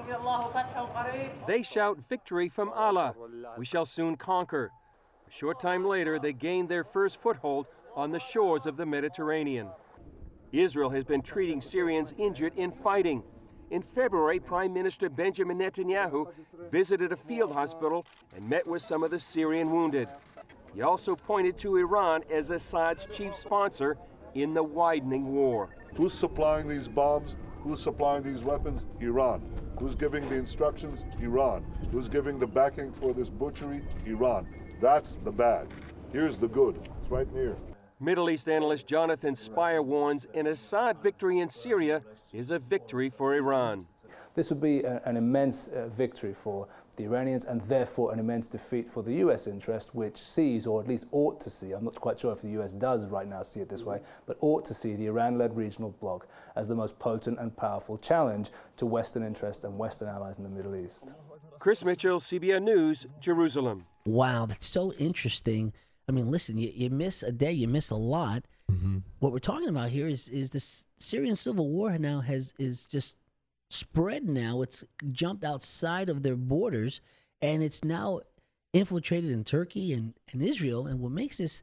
They shout victory from Allah. We shall soon conquer. A short time later, they gained their first foothold on the shores of the Mediterranean. Israel has been treating Syrians injured in fighting. In February, Prime Minister Benjamin Netanyahu visited a field hospital and met with some of the Syrian wounded. He also pointed to Iran as Assad's chief sponsor in the widening war. Who's supplying these bombs? Who's supplying these weapons? Iran. Who's giving the instructions? Iran. Who's giving the backing for this butchery? Iran. That's the bad. Here's the good. It's right near. Middle East analyst Jonathan Spire warns an Assad victory in Syria is a victory for Iran. This would be an immense victory for the Iranians and therefore an immense defeat for the U.S. interest, which sees, or at least ought to see, I'm not quite sure if the U.S. does right now see it this way, but ought to see the Iran-led regional bloc as the most potent and powerful challenge to Western interest and Western allies in the Middle East. Chris Mitchell, CBN News, Jerusalem. Wow, that's so interesting. I mean, listen, you miss a day, you miss a lot. Mm-hmm. What we're talking about here is the Syrian civil war now is just spread now. It's jumped outside of their borders, and it's now infiltrated in Turkey and Israel. And what makes this,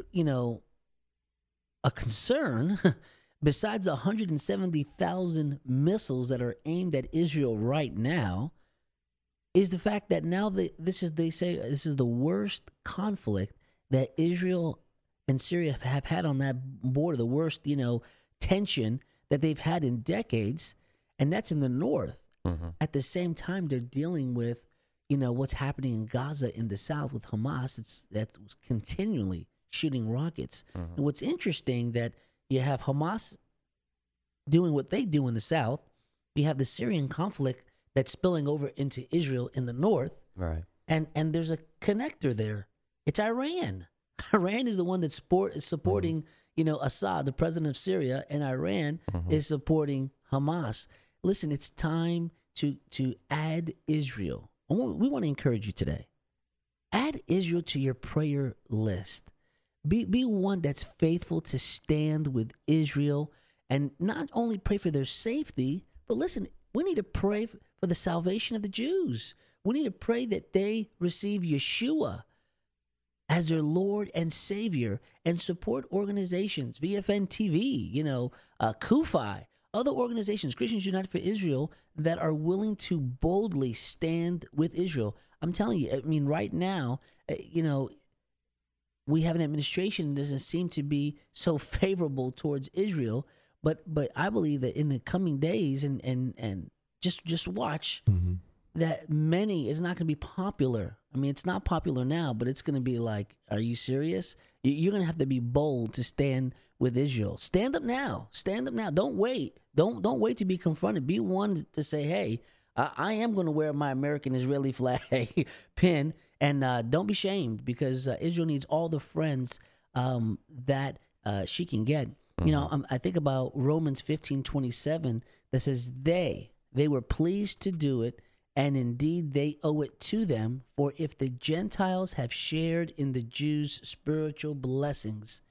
a concern, besides the 170,000 missiles that are aimed at Israel right now, is the fact that now they say this is the worst conflict that Israel and Syria have had on that border, the worst, tension that they've had in decades, and that's in the north. Mm-hmm. At the same time, they're dealing with, what's happening in Gaza in the south with Hamas. That's continually shooting rockets. Mm-hmm. And what's interesting that you have Hamas doing what they do in the south. You have the Syrian conflict that's spilling over into Israel in the north. Right. And there's a connector there. It's Iran. Iran is the one that's supporting, Assad, the president of Syria, and Iran is supporting Hamas. Listen, it's time to add Israel. We want to encourage you today. Add Israel to your prayer list. Be one that's faithful to stand with Israel and not only pray for their safety, but listen, we need to pray for the salvation of the Jews. We need to pray that they receive Yeshua as their Lord and Savior, and support organizations, VFN TV, KUFI, other organizations, Christians United for Israel, that are willing to boldly stand with Israel. I'm telling you, I mean, right now, we have an administration that doesn't seem to be so favorable towards Israel, but I believe that in the coming days, and just watch, that it's not going to be popular. I mean, it's not popular now, but it's going to be like, are you serious? You're going to have to be bold to stand with Israel. Stand up now. Stand up now. Don't wait. Don't wait to be confronted. Be one to say, hey, I am going to wear my American Israeli flag pin, and don't be shamed, because Israel needs all the friends that she can get. I think about Romans 15:27 that says they were pleased to do it, and indeed they owe it to them. For if the Gentiles have shared in the Jews' spiritual blessings,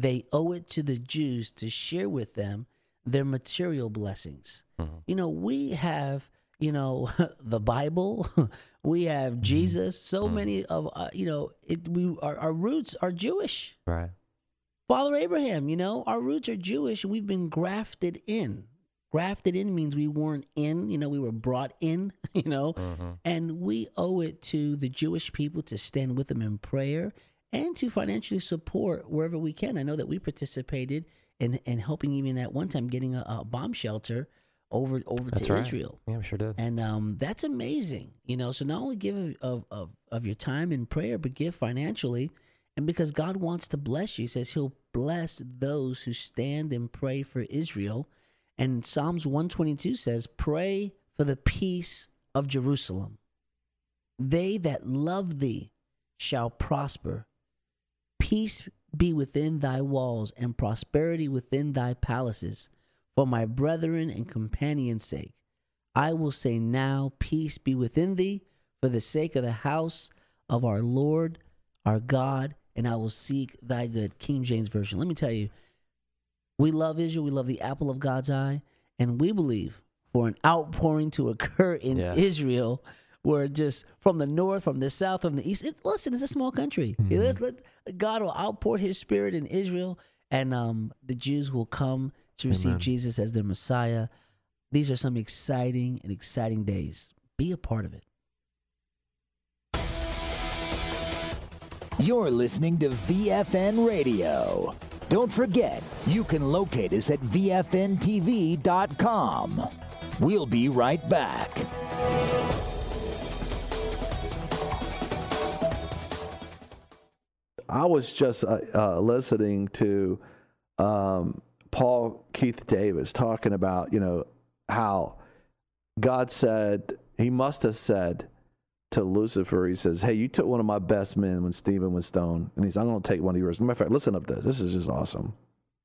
they owe it to the Jews to share with them their material blessings. You know, we have, you know, the Bible, we have Jesus. So many of, you know, our roots are Jewish. Right. Father Abraham, you know, our roots are Jewish, and we've been grafted in. Grafted in means we weren't in, you know, we were brought in, you know, and we owe it to the Jewish people to stand with them in prayer and to financially support wherever we can. I know that we participated in helping, even at one time, getting a bomb shelter over to Israel. Yeah, we sure did. And that's amazing, you know. So not only give of your time in prayer, but give financially. And because God wants to bless you, he says he'll bless those who stand and pray for Israel. And Psalms 122 says, pray for the peace of Jerusalem. They that love thee shall prosper. Peace be within thy walls, and prosperity within thy palaces. For my brethren and companions' sake, I will say now, peace be within thee, for the sake of the house of our Lord, our God, and I will seek thy good. King James Version. Let me tell you, we love Israel. We love the apple of God's eye, and we believe for an outpouring to occur in Israel, where just from the north, from the south, from the east. Listen, it's a small country. God will outpour his spirit in Israel, and the Jews will come to receive Jesus as their Messiah. These are some exciting days. Be a part of it. You're listening to VFN Radio. Don't forget, you can locate us at VFNTV.com. We'll be right back. I was just listening to Paul Keith Davis talking about, you know, how God said, he must have said to Lucifer, he says, hey, you took one of my best men when Stephen was stoned. And he's, I'm going to take one of yours. As a matter of fact, listen up to this. This is just awesome.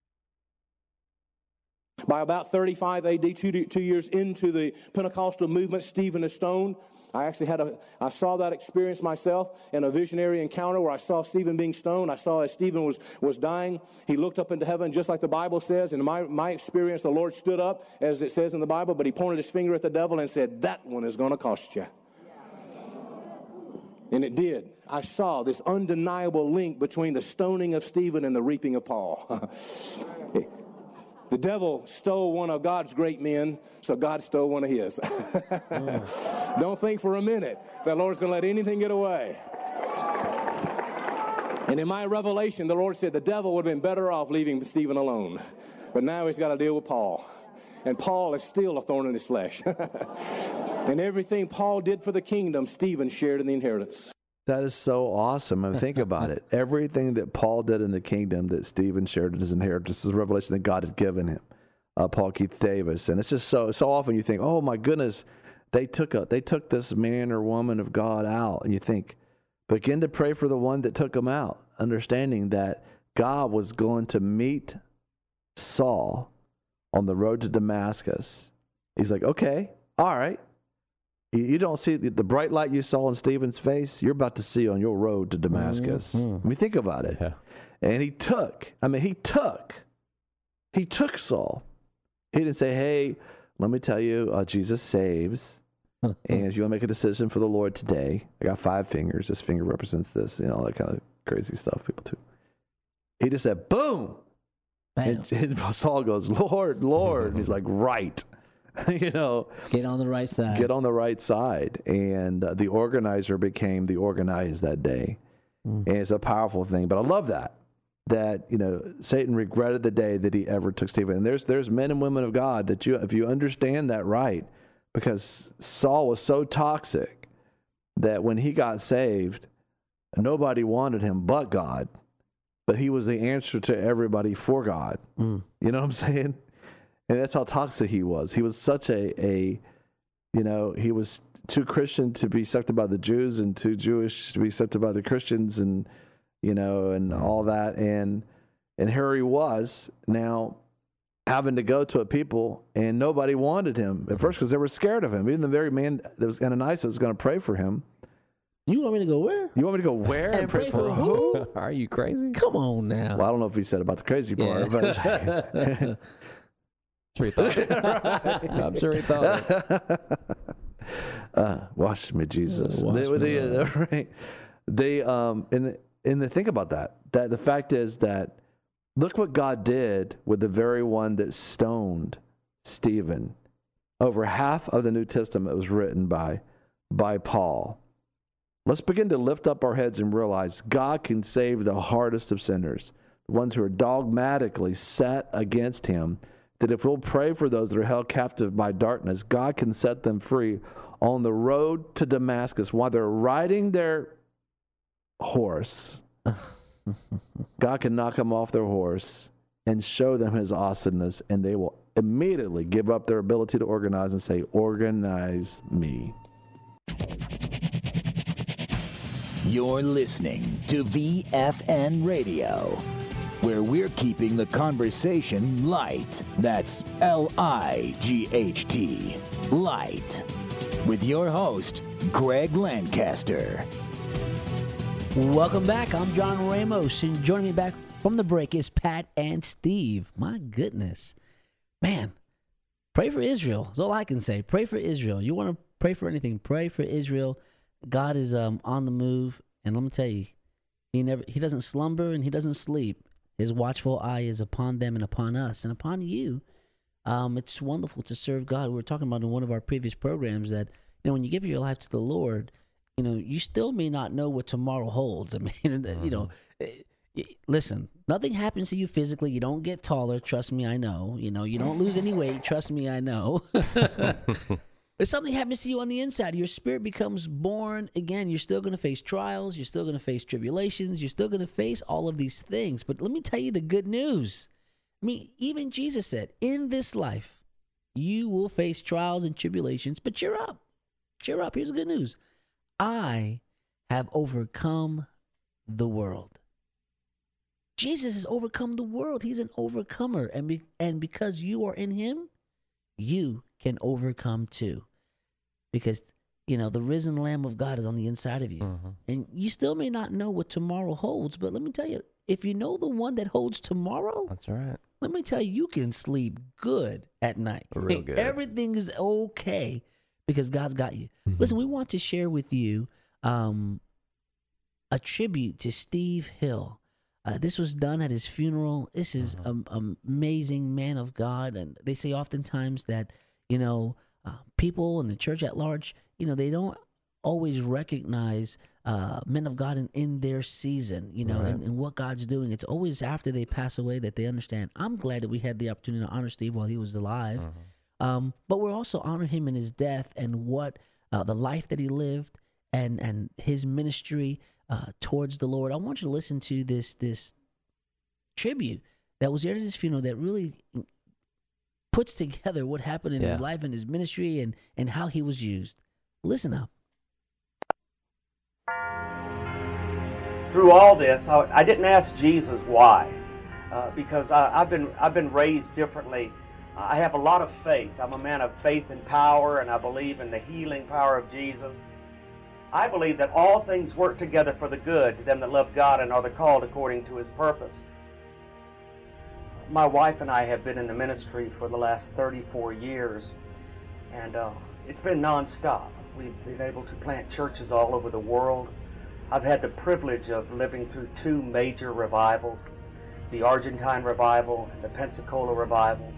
By about 35 AD, two years into the Pentecostal movement, Stephen is stoned. I actually I saw that experience myself in a visionary encounter where I saw Stephen being stoned. I saw as Stephen was dying, he looked up into heaven just like the Bible says. In my experience, the Lord stood up, as it says in the Bible, but he pointed his finger at the devil and said, that one is going to cost you. And it did. I saw this undeniable link between the stoning of Stephen and the reaping of Paul. The devil stole one of God's great men, so God stole one of his. Don't think for a minute that the Lord's going to let anything get away. And in my revelation, the Lord said the devil would have been better off leaving Stephen alone. But now he's got to deal with Paul. And Paul is still a thorn in his flesh. And everything Paul did for the kingdom, Stephen shared in the inheritance. That is so awesome. I mean, think about it. Everything that Paul did in the kingdom that Stephen shared in his inheritance is a revelation that God had given him. Paul Keith Davis. And it's just so often you think, oh my goodness, they took this man or woman of God out. And you think, begin to pray for the one that took him out, understanding that God was going to meet Saul on the road to Damascus. He's like, okay, all right. You don't see the bright light you saw in Stephen's face, you're about to see on your road to Damascus. I mean, think about it. Yeah. And he took Saul. He didn't say, hey, let me tell you, Jesus saves. And if you want to make a decision for the Lord today, I got 5 fingers. This finger represents this, all that kind of crazy stuff people do. He just said, boom. And Saul goes, Lord, Lord. And he's like, right. Get on the right side. Get on the right side. And the organizer became the organized that day. And it's a powerful thing. But I love that Satan regretted the day that he ever took Stephen. And there's men and women of God that if you understand that right, because Saul was so toxic that when he got saved, nobody wanted him but God. But he was the answer to everybody for God. You know what I'm saying? And that's how toxic he was. He was such he was too Christian to be accepted by the Jews and too Jewish to be accepted by the Christians and all that. And here he was now having to go to a people and nobody wanted him at first because they were scared of him. Even the very man that was Ananias was going to pray for him You want me to go where? You want me to go where? And pray for who? Are you crazy? Come on now. Well, I don't know if he said about the crazy part, but Sure he thought. I'm sure he thought. Wash me, Jesus. Wash me, Lord. Right? They and think about that. That the fact is that look what God did with the very one that stoned Stephen. Over half of the New Testament was written by Paul. Let's begin to lift up our heads and realize God can save the hardest of sinners, the ones who are dogmatically set against him, that if we'll pray for those that are held captive by darkness, God can set them free on the road to Damascus while they're riding their horse. God can knock them off their horse and show them his awesomeness, and they will immediately give up their ability to organize and say, organize me. You're listening to VFN Radio, where we're keeping the conversation light. That's L-I-G-H-T, light. With your host, Greg Lancaster. Welcome back. I'm John Ramos, and joining me back from the break is Pat and Steve. My goodness. Man, pray for Israel. That's all I can say. Pray for Israel. You want to pray for anything, pray for Israel. God is on the move, and let me tell you, he doesn't slumber and he doesn't sleep. His watchful eye is upon them and upon us and upon you. It's wonderful to serve God. We were talking about in one of our previous programs that, when you give your life to the Lord, you still may not know what tomorrow holds. I mean, listen, nothing happens to you physically. You don't get taller. Trust me, I know. You don't lose any weight. Trust me, I know. If something happens to you on the inside, your spirit becomes born again. You're still going to face trials. You're still going to face tribulations. You're still going to face all of these things. But let me tell you the good news. I mean, even Jesus said, in this life, you will face trials and tribulations, but cheer up. Cheer up. Here's the good news. I have overcome the world. Jesus has overcome the world. He's an overcomer. And because you are in him, you can overcome too. Because, the risen Lamb of God is on the inside of you. Mm-hmm. And you still may not know what tomorrow holds, but let me tell you, if you know the one that holds tomorrow, that's right. Let me tell you, you can sleep good at night. Real good. Everything is okay because God's got you. Mm-hmm. Listen, we want to share with you a tribute to Steve Hill. This was done at his funeral. This is an amazing man of God. And they say oftentimes that, people in the church at large, they don't always recognize men of God in their season, right. and what God's doing. It's always after they pass away that they understand. I'm glad that we had the opportunity to honor Steve while he was alive. But we're also honoring him in his death and what the life that he lived and his ministry towards the Lord. I want you to listen to this tribute that was aired at his funeral that really puts together what happened in his life and his ministry and how he was used. Listen up. Through all this, I didn't ask Jesus why, because I've been raised differently. I have a lot of faith. I'm a man of faith and power, and I believe in the healing power of Jesus. I believe that all things work together for the good to them that love God and are the called according to his purpose. My wife and I have been in the ministry for the last 34 years, and it's been nonstop. We've been able to plant churches all over the world. I've had the privilege of living through two major revivals, the Argentine revival and the Pensacola revival.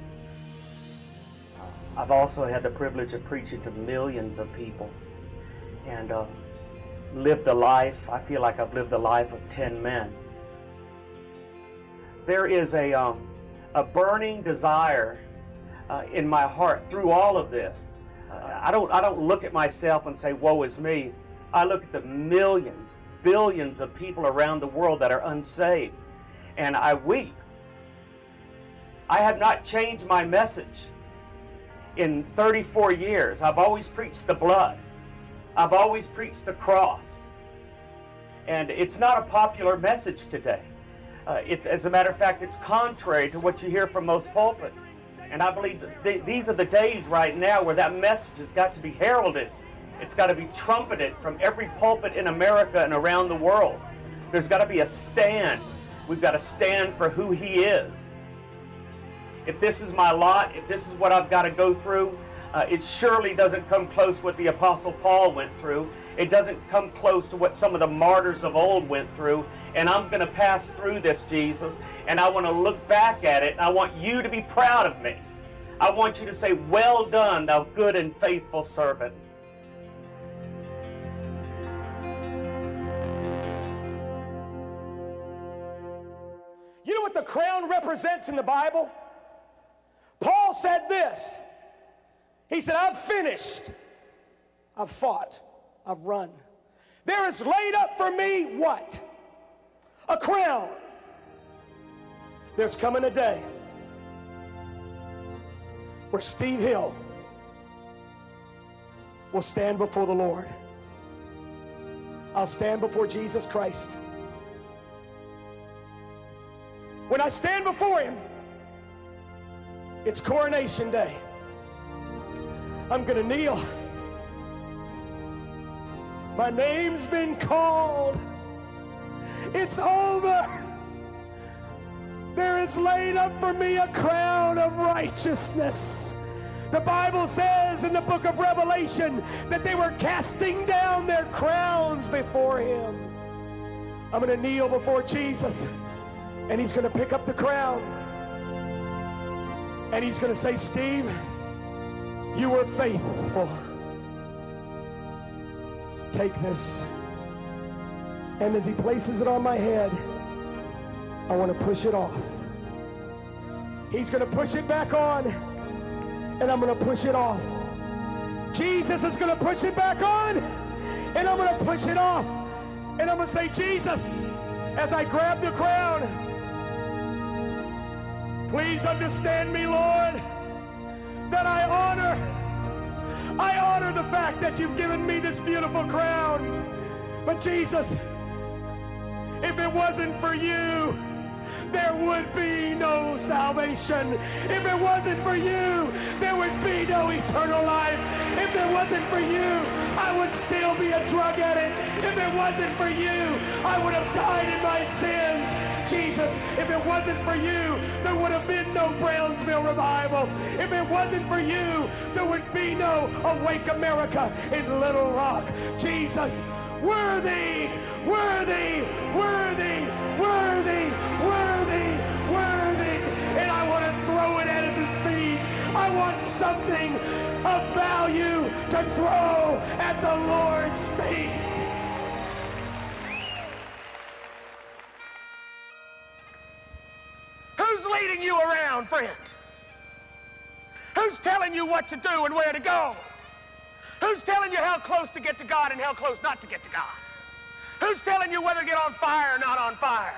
I've also had the privilege of preaching to millions of people and lived the life. I feel like I've lived the life of 10 men. There is a burning desire in my heart through all of this. I don't look at myself and say, woe is me. I look at the millions, billions of people around the world that are unsaved, and I weep. I have not changed my message in 34 years. I've always preached the blood. I've always preached the cross. And it's not a popular message today. As a matter of fact, it's contrary to what you hear from most pulpits. And I believe that these are the days right now where that message has got to be heralded It's got to be trumpeted from every pulpit in America and around the world. There's got to be a stand. We've got to stand for who He is. If this is my lot, if this is what I've got to go through, it surely doesn't come close to what the Apostle Paul went through. It doesn't come close to what some of the martyrs of old went through. And I'm going to pass through this, Jesus, and I want to look back at it, and I want you to be proud of me. I want you to say, well done, thou good and faithful servant. You know what the crown represents in the Bible? Paul said this. He said, I've finished. I've fought. I've run. There is laid up for me what? A crown. There's coming a day where Steve Hill will stand before the Lord. I'll stand before Jesus Christ. When I stand before Him, it's coronation day. I'm going to kneel. My name's been called. It's over. There is laid up for me a crown of righteousness. The Bible says in the book of Revelation that they were casting down their crowns before Him. I'm going to kneel before Jesus, and He's going to pick up the crown. And He's going to say, Steve, you were faithful. Take this. And as He places it on my head, I want to push it off. He's going to push it back on, and I'm going to push it off. Jesus is going to push it back on, and I'm going to push it off. And I'm going to say, Jesus, as I grab the crown, please understand me, Lord, that I honor the fact that you've given me this beautiful crown. But Jesus, if it wasn't for you, there would be no salvation. If it wasn't for you, there would be no eternal life. If it wasn't for you, I would still be a drug addict. If it wasn't for you, I would have died in my sins. Jesus, if it wasn't for you, there would have been no Brownsville revival. If it wasn't for you, there would be no Awake America in Little Rock. Jesus, worthy, worthy, worthy, worthy, worthy, worthy. And I want to throw it at His feet. I want something of value to throw at the Lord's feet. Who's leading you around, friend? Who's telling you what to do and where to go? Who's telling you how close to get to God and how close not to get to God? Who's telling you whether to get on fire or not on fire?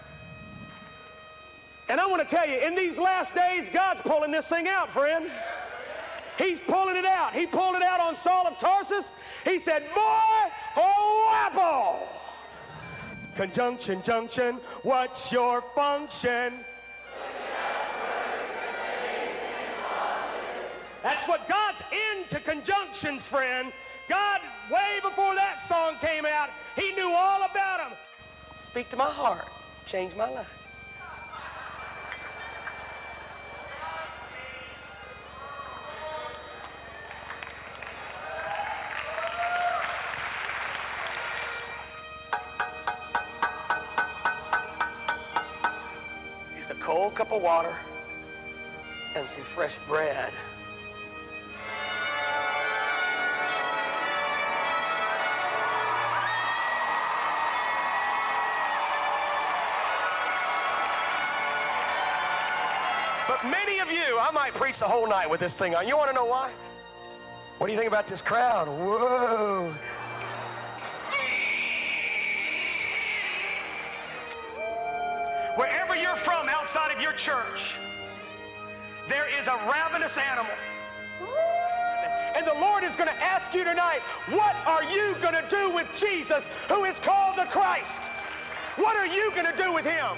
And I want to tell you, in these last days, God's pulling this thing out, friend. He's pulling it out. He pulled it out on Saul of Tarsus. He said, boy, oh, apple. Conjunction, junction, what's your function? That's what God's into, conjunctions, friend. God, way before that song came out, He knew all about them. Speak to my heart. Change my life. Just a cold cup of water and some fresh bread. Many of you, I might preach the whole night with this thing on. You want to know why? What do you think about this crowd? Whoa. Wherever you're from outside of your church, there is a ravenous animal. And the Lord is going to ask you tonight, what are you going to do with Jesus, who is called the Christ? What are you going to do with Him?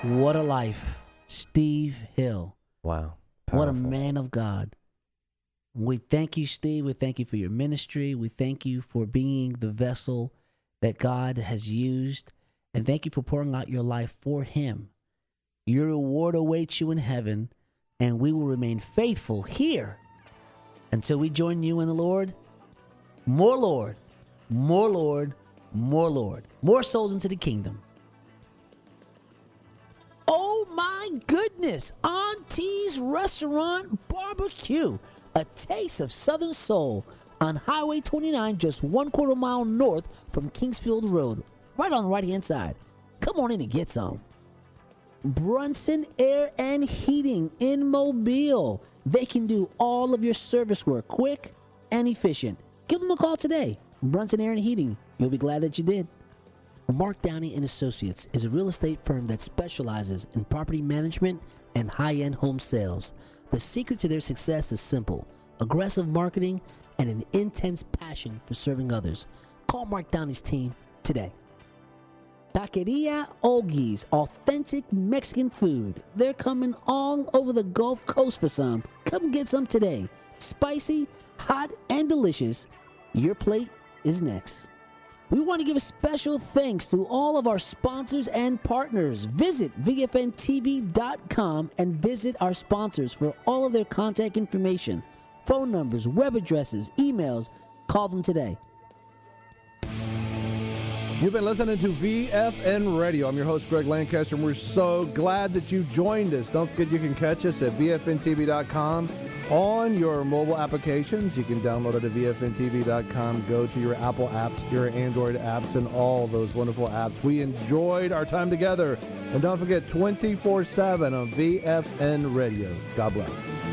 What a life. Steve Hill. Wow. What a Powerful. man of God. We thank you, Steve. We thank you for your ministry. We thank you for being the vessel that God has used. And thank you for pouring out your life for him. Your reward awaits you in heaven, and we will remain faithful here until we join you in the Lord. More Lord, more Lord, more Lord. More souls into the kingdom. Oh my goodness! Auntie's Restaurant Barbecue. A taste of Southern soul on Highway 29, just 1/4 mile north from Kingsfield Road, right on the right-hand side. Come on in and get some. Brunson Air and Heating in Mobile. They can do all of your service work quick and efficient. Give them a call today. Brunson Air and Heating. You'll be glad that you did. Mark Downey and Associates is a real estate firm that specializes in property management and high-end home sales. The secret to their success is simple: aggressive marketing and an intense passion for serving others. Call Mark Downey's team today. Taqueria Olgi's, authentic Mexican food. They're coming all over the Gulf Coast for some. Come get some today. Spicy, hot, and delicious. Your plate is next. We want to give a special thanks to all of our sponsors and partners. Visit VFNTV.com and visit our sponsors for all of their contact information, phone numbers, web addresses, emails. Call them today. You've been listening to VFN Radio. I'm your host, Greg Lancaster, and we're so glad that you joined us. Don't forget you can catch us at VFNTV.com on your mobile applications. You can download it at VFNTV.com. Go to your Apple apps, your Android apps, and all those wonderful apps. We enjoyed our time together. And don't forget, 24/7 on VFN Radio. God bless.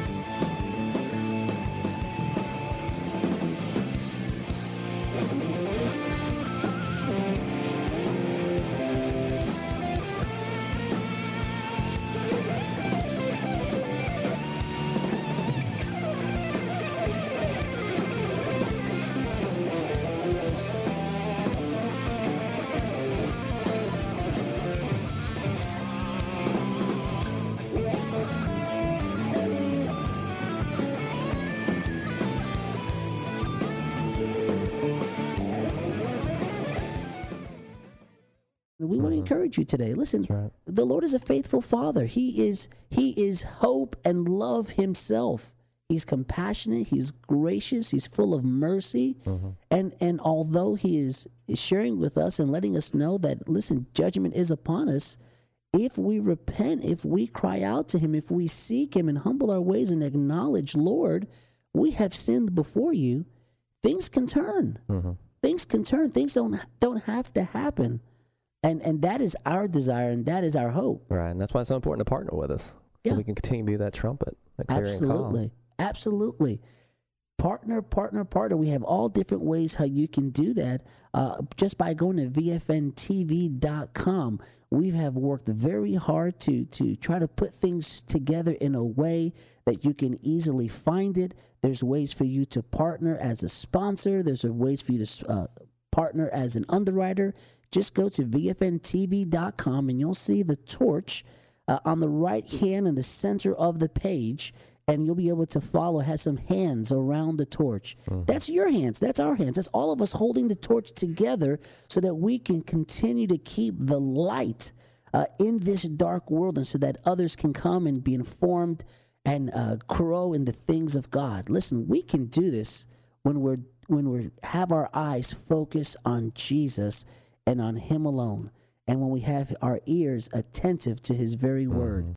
We want to encourage you today. Listen, the Lord is a faithful Father. He is hope and love himself. He's compassionate. He's gracious. He's full of mercy. And although he is sharing with us and letting us know that, listen, judgment is upon us, if we repent, if we cry out to him, if we seek him and humble our ways and acknowledge, Lord, we have sinned before you, things can turn. Things can turn. Things don't have to happen. And that is our desire, and that is our hope. Right, and that's why it's so important to partner with us, so we can continue to be that trumpet, that clarion call. Absolutely. Partner. We have all different ways how you can do that. Just by going to VFNTV.com. We have worked very hard to try to put things together in a way that you can easily find it. There's ways for you to partner as a sponsor. There's ways for you to partner as an underwriter. Just go to VFNTV.com and you'll see the torch on the right hand in the center of the page, and you'll be able to follow. It has some hands around the torch. That's your hands. That's our hands. That's all of us holding the torch together so that we can continue to keep the light in this dark world, and so that others can come and be informed and grow in the things of God. Listen, we can do this when we have our eyes focused on Jesus and on him alone, and when we have our ears attentive to his very word.